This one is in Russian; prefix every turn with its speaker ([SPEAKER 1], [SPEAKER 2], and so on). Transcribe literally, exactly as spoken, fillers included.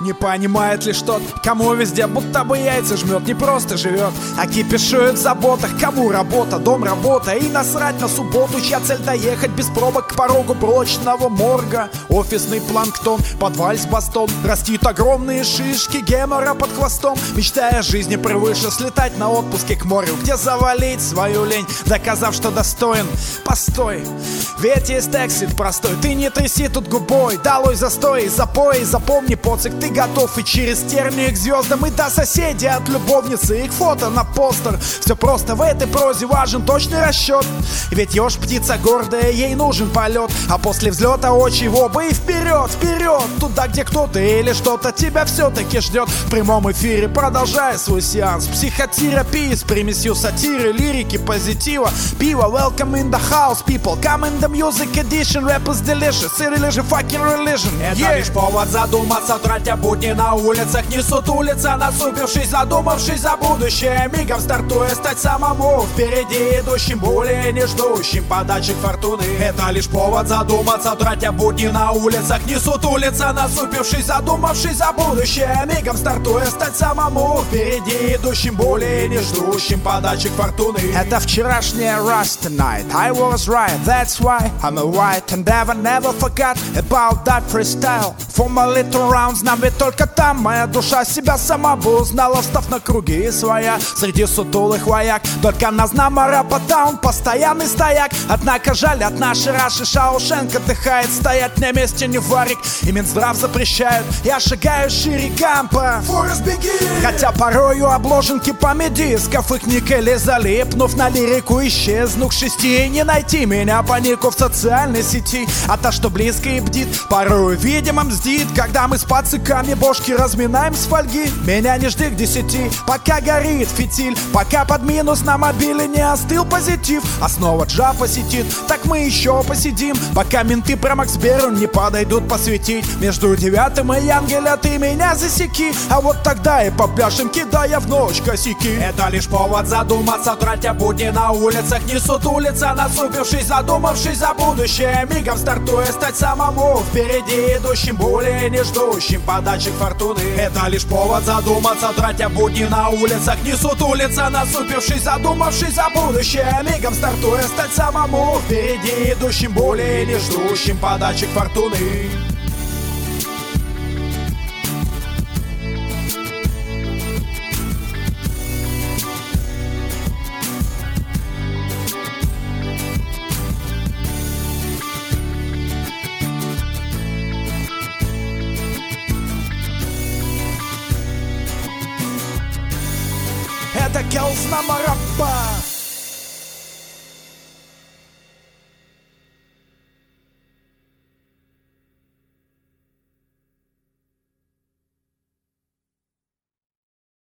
[SPEAKER 1] Не понимает ли что-то, кому везде будто бы яйца жмет. Не просто живет, а кипишует в заботах. Кому работа, дом, работа и насрать на субботу. Чья цель доехать без пробок к порогу блочного морга. Офисный планктон, под вальс-бастон. Растит огромные шишки гемора под хвостом. Мечтая о жизни превыше, слетать на отпуске к морю, где завалить свою лень, доказав, что достоин. Постой, ведь есть эксит простой. Ты не тряси тут губой, долой застой, запой, запомни, поцик, ты готов и через тернии к звездам, и до соседей от любовницы, их фото на постер. Все просто, в этой прозе важен точный расчет. Ведь еж птица гордая, ей нужен полет. А после взлета очи в оба и вперед, вперед, туда, где кто-то или что-то тебя все-таки ждет. В прямом эфире продолжая свой сеанс психотерапии с примесью сатиры, лирики, позитива, пива. Welcome in the house, people, come in the music edition. Rap is delicious, it is a fucking religion.
[SPEAKER 2] Это
[SPEAKER 1] Yeah.
[SPEAKER 2] лишь повод задуматься, тратя будни на улицах. Несут улица, насупившись, задумавшись за будущее. Мигом стартуя стать самому впереди идущим, более не ждущим подачек фортуны. Это лишь повод задуматься, тратя будни на улицах. Несут улица, насупившись, задумавшись за будущее. Мигом стартуя стать самому впереди идущим, более не ждущим подачек фортуны.
[SPEAKER 1] Это вчерашняя Rust Night. I was right, that's why I'm a white and ever never forgot about that freestyle. For my little rounds, нам ведь только там моя душа себя сама бы узнала, встав на круги своя среди сутулых вояк. Только на знамо рапа он постоянный стояк. Однако жаль, от нашей раши Шаушенко отдыхает. Стоять на месте не варик, и Минздрав запрещает. Я шагаю шире кампа,
[SPEAKER 2] Форест, беги!
[SPEAKER 1] хотя порою обложенки по медисков их никели, залипнув на лирику, исчезну к шести. Не найти меня по нику в социальной сети, а та, что близко и бдит, порою видимо мздит. Когда мы с пациками бошки разминаем с фольги, меня не жди к десяти, пока горит фитиль, пока под минус на мобиле не остыл позитив. А снова джа посетит, так мы еще посидим, пока менты про Максберу не подойдут посветить. Между девятым и Янгеля ты меня засеки, а вот тогда и попляшем, кидая в ночь косяки.
[SPEAKER 2] Это лишь повод задуматься, тратя будни на улицах. Несут улица, насупившись, задумавшись за будущее. Мигом стартуя стать самому впереди идущим, более не ждущим подачек фортуны. Это лишь повод задуматься, тратя будни на улицах. Несут улица, насупившись, задумавшись за будущее. Мигом стартуя стать самому впереди идущим, более не ждущим подачек фортуны.
[SPEAKER 1] Это Келс на Мараппа.